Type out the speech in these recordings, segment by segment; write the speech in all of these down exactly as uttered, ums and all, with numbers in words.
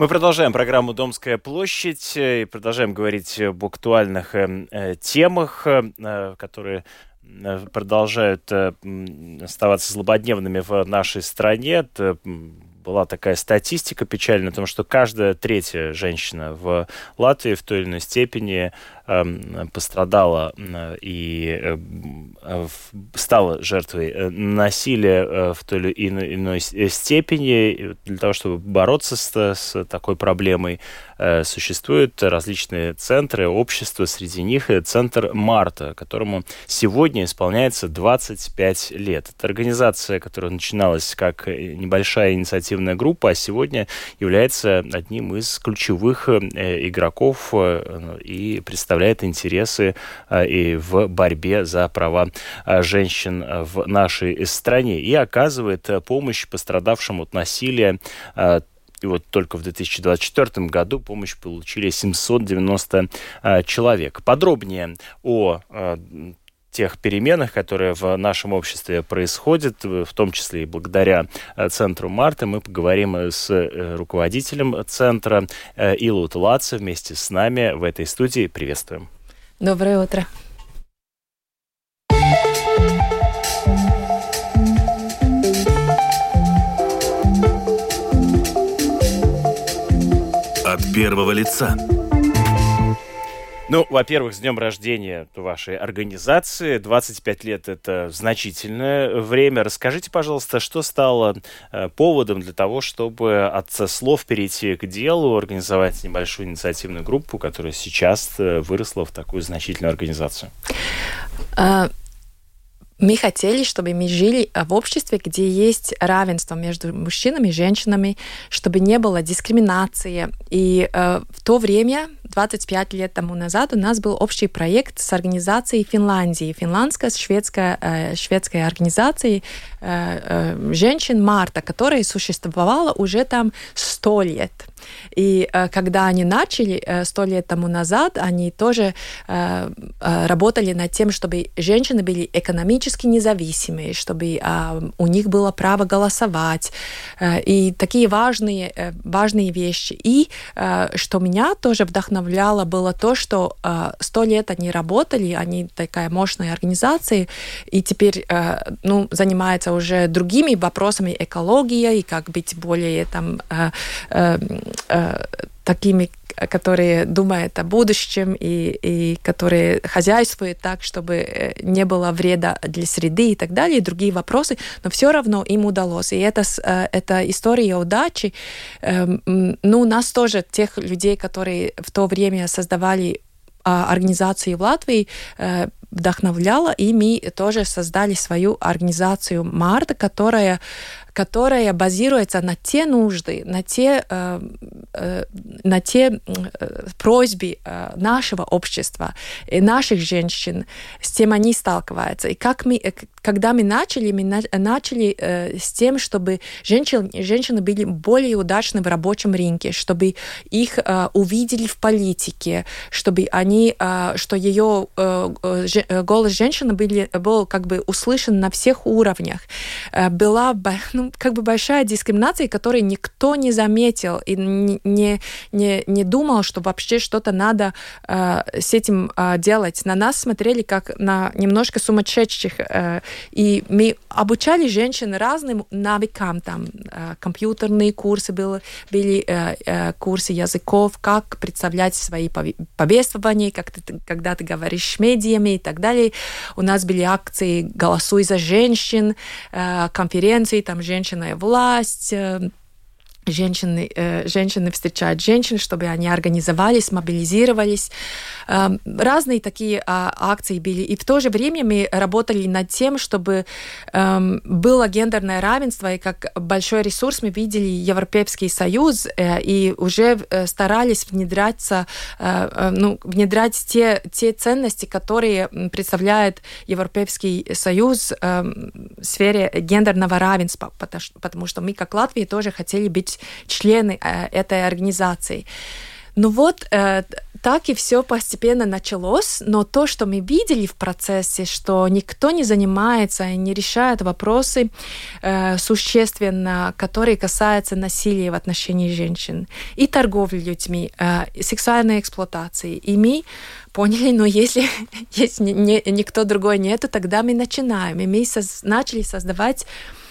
Мы продолжаем программу «Домская площадь» и продолжаем говорить об актуальных э, темах, э, которые продолжают э, оставаться злободневными в нашей стране. Это была такая статистика печальная о том, что каждая третья женщина в Латвии в той или иной степени э, пострадала э, и э, стала жертвой насилия э, в той или иной, иной степени. Для того, чтобы бороться с, с такой проблемой, э, существуют различные центры, общества, среди них центр Марта, которому сегодня исполняется двадцать пять лет. Это организация, которая начиналась как небольшая инициативная группа, а сегодня является одним из ключевых игроков и представляет интересы и в борьбе за права женщин в нашей стране и оказывает помощь пострадавшим от насилия. И вот только в две тысячи двадцать четвёртом году помощь получили семьсот девяносто человек. Подробнее о тех переменах, которые в нашем обществе происходят, в том числе и благодаря центру Марта, мы поговорим с руководителем центра Илута Лаце вместе с нами в этой студии. Приветствуем. Доброе утро. От первого лица. Ну, во-первых, с днем рождения вашей организации. двадцать пять лет – это значительное время. Расскажите, пожалуйста, что стало э, поводом для того, чтобы от слов перейти к делу, организовать небольшую инициативную группу, которая сейчас э, выросла в такую значительную организацию? Мы хотели, чтобы мы жили в обществе, где есть равенство между мужчинами и женщинами, чтобы не было дискриминации. И э, в то время, двадцать пять лет тому назад, у нас был общий проект с организацией Финляндии, финландско-шведской э, шведской организацией э, э, женщин Марта, которая существовала уже там сто лет. И э, когда они начали сто э, лет тому назад, они тоже э, э, работали над тем, чтобы женщины были экономически независимые, чтобы э, у них было право голосовать, э, и такие важные, э, важные вещи. И э, что меня тоже вдохновляло, было то, что сто э, лет они работали, они такая мощная организация, и теперь э, ну, занимаются уже другими вопросами экологии, и как быть более там э, э, такими, которые думают о будущем и, и которые хозяйствуют так, чтобы не было вреда для среды и так далее, и другие вопросы, но все равно им удалось. И это, это история удачи. Ну, у нас тоже тех людей, которые в то время создавали организации в Латвии, вдохновляла, и мы тоже создали свою организацию Марта, которая которая базируется на те нужды, на те, э, э, на те э, просьбы э, нашего общества и наших женщин, с тем они сталкиваются. И как мы, когда мы начали, мы на, начали э, с тем, чтобы женщины, женщины были более удачны в рабочем рынке, чтобы их э, увидели в политике, чтобы они, э, что ее э, э, голос женщины были, был как бы услышан на всех уровнях. Э, была ну, как бы большая дискриминация, которую никто не заметил и не, не, не думал, что вообще что-то надо э, с этим э, делать. На нас смотрели как на немножко сумасшедших. Э, и мы обучали женщин разным навыкам. Там э, компьютерные курсы были, были э, э, курсы языков, как представлять свои повествования, как ты, когда ты говоришь медиами и так далее. У нас были акции «Голосуй за женщин», э, конференции, там «Женщина и власть», э, Женщины, э, женщины встречают женщин, чтобы они организовались, мобилизировались. Э, разные такие э, акции были. И в то же время мы работали над тем, чтобы э, было гендерное равенство, и как большой ресурс мы видели Европейский Союз, э, и уже э, старались внедряться, э, ну, внедрять те, те ценности, которые представляет Европейский Союз э, в сфере гендерного равенства, потому, потому что мы, как Латвия, тоже хотели быть члены э, этой организации. Ну вот, э, так и все постепенно началось, но то, что мы видели в процессе, что никто не занимается и не решает вопросы э, существенно, которые касаются насилия в отношении женщин и торговли людьми, э, и сексуальной эксплуатации. И мы поняли, но если, если не, никто другой нету, тогда мы начинаем. И мы соз, начали создавать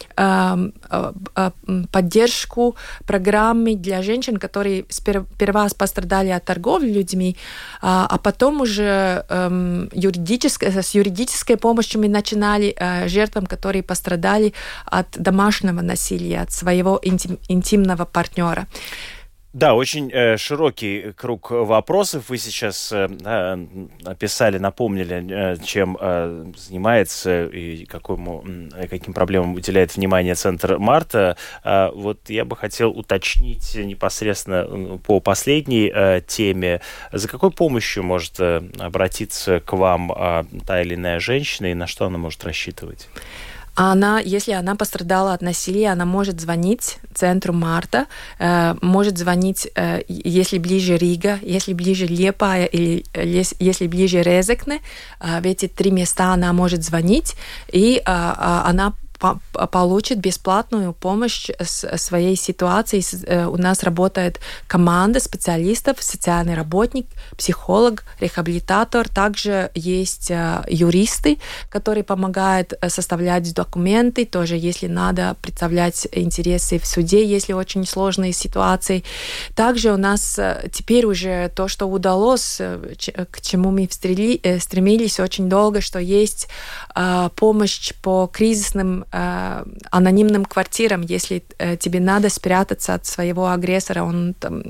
поддержку программы для женщин, которые сперва пострадали от торговли людьми, а потом уже юридической, с юридической помощью мы начинали жертвам, которые пострадали от домашнего насилия, от своего интим, интимного партнера. Да, очень э, широкий круг вопросов. Вы сейчас э, описали, напомнили, э, чем э, занимается и какому, э, каким проблемам уделяет внимание Центр Марта. Э, вот я бы хотел уточнить непосредственно по последней э, теме. За какой помощью может э, обратиться к вам э, та или иная женщина и на что она может рассчитывать? Она, если она пострадала от насилия, она может звонить Центру Марта, э, может звонить, э, если ближе Рига, если ближе Лиепая или если ближе Резекне. Э, в эти три места она может звонить, и э, она получит бесплатную помощь в своей ситуации. У нас работает команда специалистов, социальный работник, психолог, реабилитатор. Также есть юристы, которые помогают составлять документы, тоже если надо представлять интересы в суде, если очень сложные ситуации. Также у нас теперь уже то, что удалось, к чему мы стремились очень долго, что есть помощь по кризисным анонимным квартирам, если э, тебе надо спрятаться от своего агрессора, он там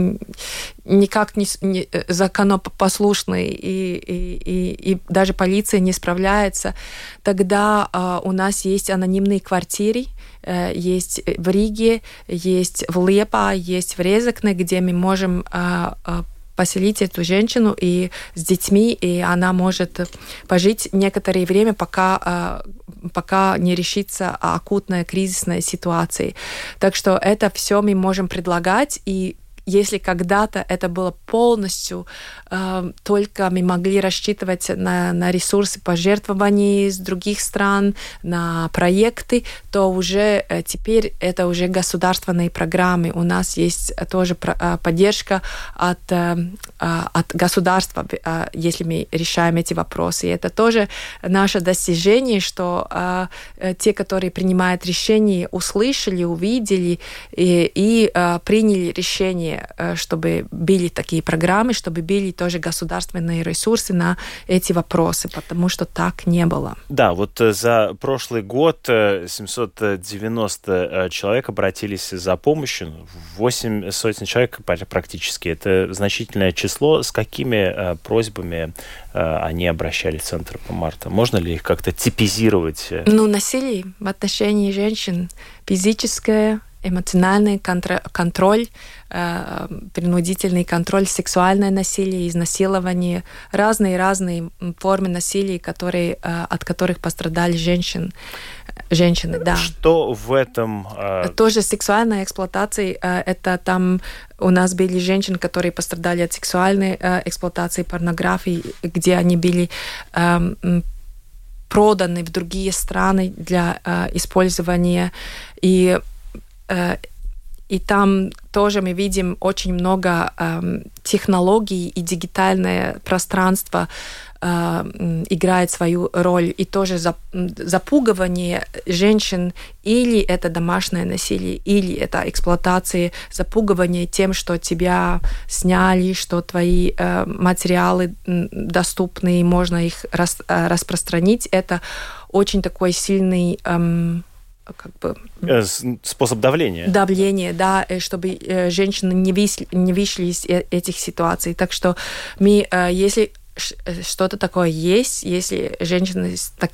никак не, не законопослушный, и, и, и, и даже полиция не справляется, тогда э, у нас есть анонимные квартиры, э, есть в Риге, есть в Лиепае, есть в Резекне, где мы можем э, э, поселить эту женщину и с детьми, и она может пожить некоторое время, пока, пока не решится акутная кризисная ситуация. Так что это все мы можем предлагать, и если когда-то это было полностью, э, только мы могли рассчитывать на, на ресурсы пожертвований из других стран, на проекты, то уже э, теперь это уже государственные программы. У нас есть тоже про, э, поддержка от, э, от государства, э, если мы решаем эти вопросы. И это тоже наше достижение, что э, те, которые принимают решения, услышали, увидели и, и э, приняли решение, чтобы были такие программы, чтобы были тоже государственные ресурсы на эти вопросы, потому что так не было. Да, вот за прошлый год семьсот девяносто человек обратились за помощью, восемь сотен человек практически. Это значительное число. С какими просьбами они обращались в Центр Марта? Можно ли их как-то типизировать? Ну, насилие в отношении женщин, физическое, эмоциональный контроль, э, принудительный контроль, сексуальное насилие, изнасилование, разные-разные формы насилия, которые, э, от которых пострадали женщин, женщины. Да. Что в этом? Э... Тоже сексуальная эксплуатация. Э, это там у нас были женщины, которые пострадали от сексуальной э, эксплуатации, порнографии, где они были э, проданы в другие страны для э, использования. И И там тоже мы видим очень много э, технологий, и дигитальное пространство э, играет свою роль. И тоже запугивание женщин, или это домашнее насилие, или это эксплуатация, запугивание тем, что тебя сняли, что твои э, материалы доступны, можно их рас, э, распространить. Это очень такой сильный... Э, как бы, способ давления. Давление, да, чтобы женщины не вышли, не вышли из этих ситуаций. Так что мы, если что-то такое есть, если женщины с такими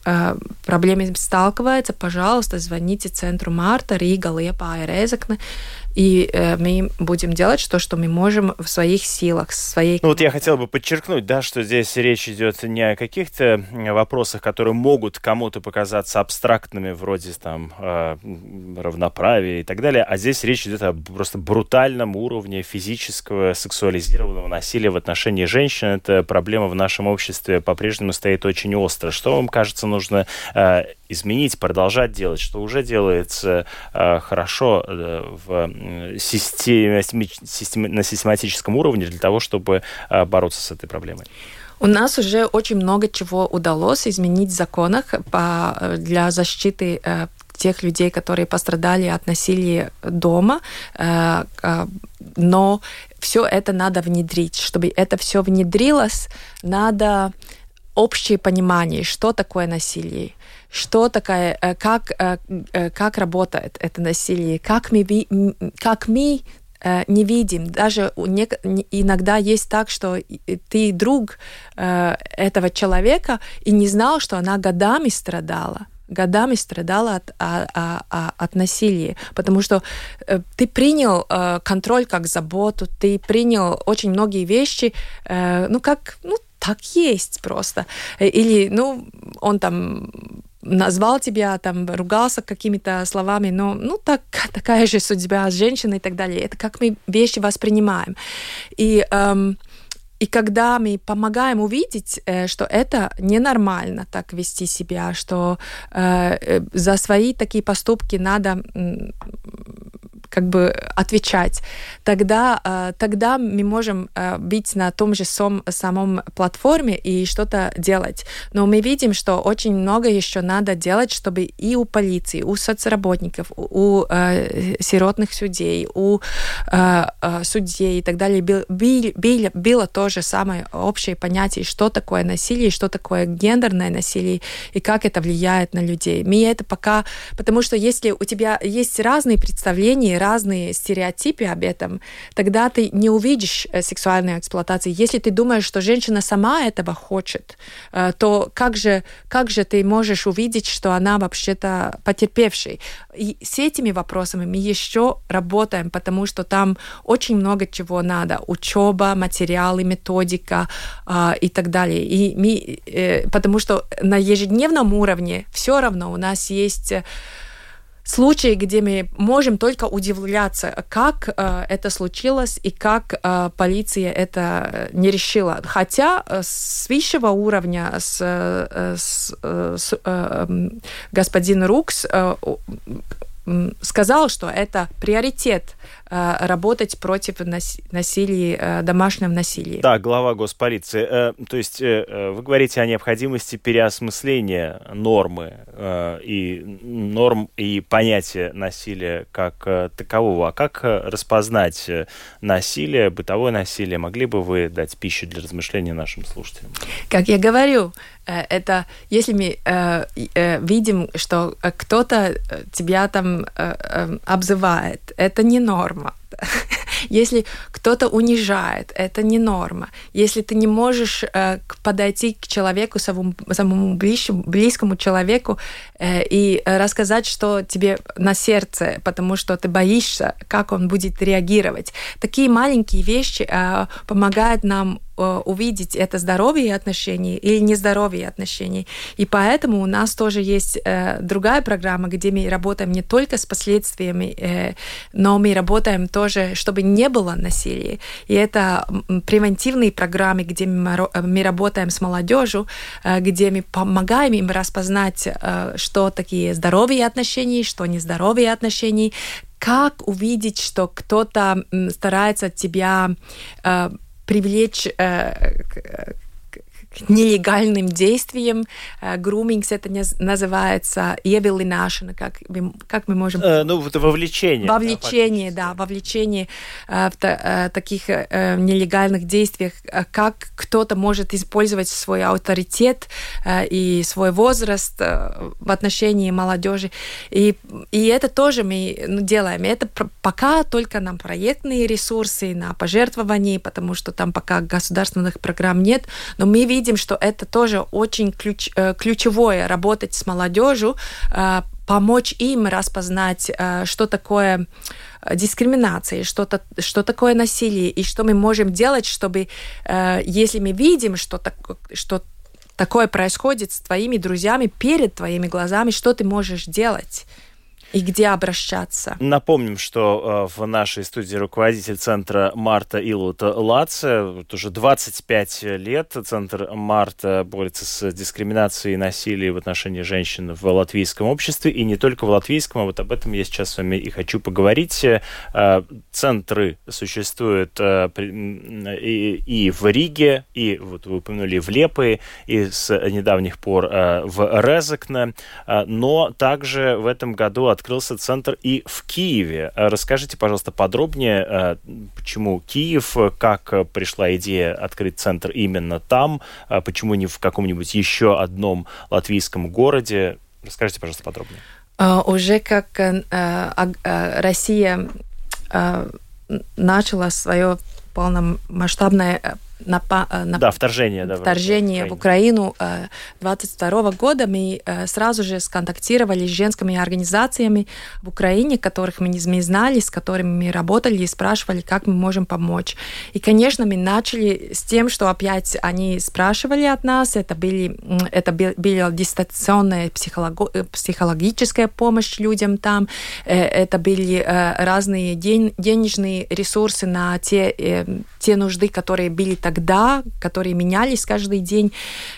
э, проблемами сталкивается, пожалуйста, звоните центру Марта, Рига, Liepāja, Rēzekne, и э, мы будем делать то, что мы можем в своих силах, в своей... Ну вот я хотел бы подчеркнуть, да, что здесь речь идет не о каких-то вопросах, которые могут кому-то показаться абстрактными, вроде там э, равноправия и так далее, а здесь речь идет о просто брутальном уровне физического, сексуализированного насилия в отношении женщин. Эта проблема в нашем обществе по-прежнему стоит очень остро. Что вам кажется нужно э, изменить, продолжать делать, что уже делается э, хорошо э, в системе, системе, на систематическом уровне для того, чтобы э, бороться с этой проблемой? У нас уже очень много чего удалось изменить в законах по, для защиты э, тех людей, которые пострадали от насилия дома, э, э, но все это надо внедрить. Чтобы это все внедрилось, надо общее понимание, что такое насилие, что такое, как, как работает это насилие, как мы, как мы не видим. Даже иногда есть так, что ты друг этого человека и не знал, что она годами страдала. годами страдала от, от, от, от насилия, потому что э, ты принял э, контроль как заботу, ты принял очень многие вещи, э, ну, как, ну, так есть просто. Или, ну, он там назвал тебя, там, ругался какими-то словами, но, ну, так, такая же судьба женщины и так далее. Это как мы вещи воспринимаем. И... Эм, И когда мы помогаем увидеть, что это ненормально так вести себя, что э, за свои такие поступки надо э, как бы отвечать, тогда, э, тогда мы можем э, быть на том же сом, самом платформе и что-то делать. Но мы видим, что очень много еще надо делать, чтобы и у полиции, у соцработников, у э, сиротных судей, у э, э, судей и так далее было, было то же самое общее понятие, что такое насилие, что такое гендерное насилие и как это влияет на людей. Мы это пока... Потому что если у тебя есть разные представления, разные стереотипы об этом, тогда ты не увидишь сексуальной эксплуатации. Если ты думаешь, что женщина сама этого хочет, то как же, как же ты можешь увидеть, что она вообще-то потерпевший? И с этими вопросами мы еще работаем, потому что там очень много чего надо. Учеба, материалы, методика э, и так далее. И мы, э, потому что на ежедневном уровне все равно у нас есть случаи, где мы можем только удивляться, как э, это случилось и как э, полиция это не решила. Хотя с высшего уровня, с, с, с э, господин Рукс э, сказал, что это приоритет э, работать против нас- насилия, э, домашнего насилия. Да, глава госполиции. Э, то есть э, вы говорите о необходимости переосмысления нормы э, и норм и понятия насилия как э, такового. А как распознать насилие, бытовое насилие? Могли бы вы дать пищу для размышления нашим слушателям? Как я говорю, это если мы э, э, видим, что кто-то тебя там э, э, обзывает, это не норма. Если кто-то унижает, это не норма. Если ты не можешь э, подойти к человеку, самому, самому близкому, близкому человеку э, и рассказать, что тебе на сердце, потому что ты боишься, как он будет реагировать. Такие маленькие вещи э, помогают нам увидеть это здоровые отношения или нездоровые отношения. И поэтому у нас тоже есть э, другая программа, где мы работаем не только с последствиями, э, но мы работаем тоже, чтобы не было насилия. И это превентивные программы, где мы, мы работаем с молодежью, э, где мы помогаем им распознать, э, что такие здоровые отношения, что нездоровые отношения, как увидеть, что кто-то старается тебя э, привлечь э, к, к нелегальным действиям. Грумингс это не, называется, ievilināšana, как, как мы можем... Э, ну, это вовлечение. Вовлечение, да, да вовлечение э, в та, э, таких э, нелегальных действиях, как кто-то может использовать свой авторитет э, и свой возраст э, в отношении молодежи. И, и это тоже мы ну, делаем. Это пр- пока только на проектные ресурсы, на пожертвования, потому что там пока государственных программ нет, но мы видим, видим, что это тоже очень ключ, ключевое, работать с молодежью, помочь им распознать, что такое дискриминация, что, что такое насилие, и что мы можем делать, чтобы, если мы видим, что, так, что такое происходит с твоими друзьями перед твоими глазами, что ты можешь делать? И где обращаться? Напомним, что э, в нашей студии руководитель центра Марта Илута Лаце. Вот уже двадцать пять лет центр Марта борется с дискриминацией и насилием в отношении женщин в латвийском обществе. И не только в латвийском, а вот об этом я сейчас с вами и хочу поговорить. Э, центры существуют э, и, и в Риге, и, вот вы упомянули, в Лепое, и с недавних пор э, в Резекне. Э, но также в этом году открылся центр и в Киеве. Расскажите, пожалуйста, подробнее, почему Киев, как пришла идея открыть центр именно там, почему не в каком-нибудь еще одном латвийском городе. Расскажите, пожалуйста, подробнее. Уже как Россия начала свое полномасштабное Напа- на... Да, вторжение, да, вторжение в Украину двадцать второго года мы сразу же сконтактировали с женскими организациями в Украине, которых мы не знали, с которыми мы работали и спрашивали, как мы можем помочь. И, конечно, мы начали с тем, что опять они спрашивали от нас, это, были, это была дистанционная психолог... психологическая помощь людям там, это были разные ден... денежные ресурсы на те, те нужды, которые были тогда, которые менялись каждый день.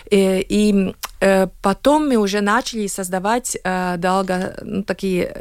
И потом мы уже начали создавать долго, ну, такие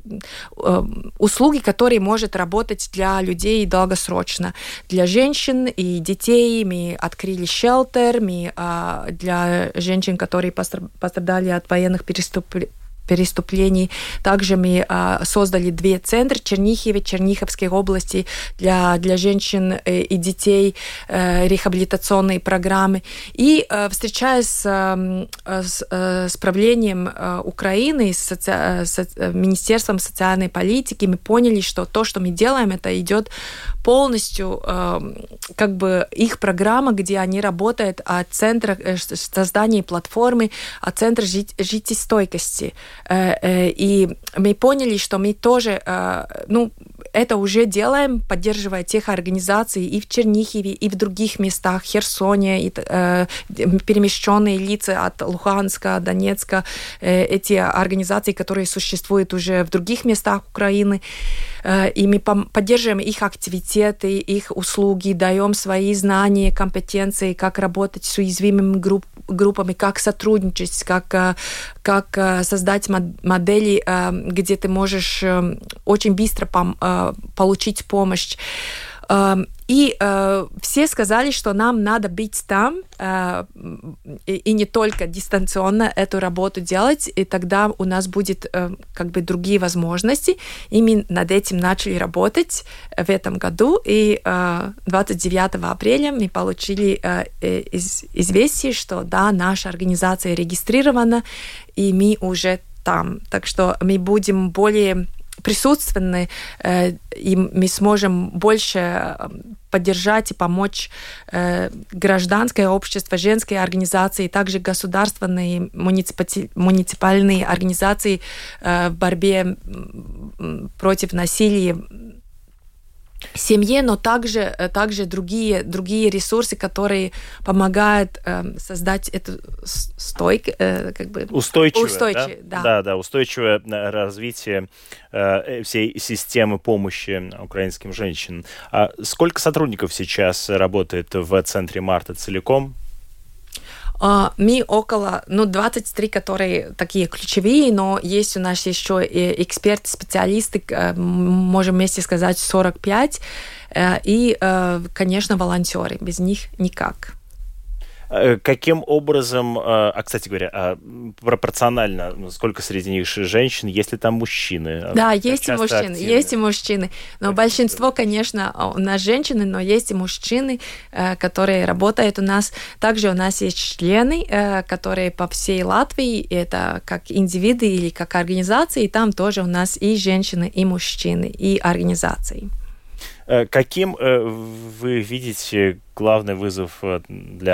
услуги, которые могут работать для людей долгосрочно. Для женщин и детей мы открыли шелтер, мы для женщин, которые пострадали от военных преступлений, переступлений. Также мы а, создали две центры в Чернихове, Черниговской области для, для женщин э, и детей, э, рехабилитационные программы. И э, встречаясь с, э, с, э, с правлением э, Украины, с, соци... с э, Министерством социальной политики, мы поняли, что то, что мы делаем, это идет полностью э, как бы их программа, где они работают о центрах, э, создании платформы, о центре жи- жизнестойкости. И мы поняли, что мы тоже, ну, это уже делаем, поддерживая тех организаций и в Чернихове, и в других местах, Херсоне, и, э, перемещенные лица от Луганска, Донецка, э, эти организации, которые существуют уже в других местах Украины. Э, и мы пом- поддерживаем их активитеты, их услуги, даем свои знания, компетенции, как работать с уязвимыми групп- группами, как сотрудничать, как, как создать модели, где ты можешь очень быстро пом- получить помощь. И э, все сказали, что нам надо быть там э, и, и не только дистанционно эту работу делать, и тогда у нас будет э, как бы другие возможности. И мы над этим начали работать в этом году, и э, двадцать девятого апреля мы получили э, из, известие, что да, наша организация регистрирована, и мы уже там. Так что мы будем более присутственны, и мы сможем больше поддержать и помочь гражданское общество, женские организации, также государственные муниципальные организации в борьбе против насилия в семье, но также, также другие, другие ресурсы, которые помогают э, создать эту стойк, э, как бы устойчивое, устойчивое, да? Да. Да, да, устойчивое развитие э, всей системы помощи украинским женщинам. А сколько сотрудников сейчас работает в центре Марта целиком? Мы около, ну, двадцать три, которые такие ключевые, но есть у нас еще и эксперты, специалисты, можем вместе сказать сорок пять, и, конечно, волонтеры, без них никак. Каким образом, а, кстати говоря, пропорционально, сколько среди них женщин, есть ли там мужчины? Да, есть и мужчины, активны? есть и мужчины. Но так, большинство, конечно, у нас женщины, но есть и мужчины, которые работают у нас. Также у нас есть члены, которые по всей Латвии, это как индивиды или как организации, и там тоже у нас и женщины, и мужчины, и организации. Каким вы видите главный вызов для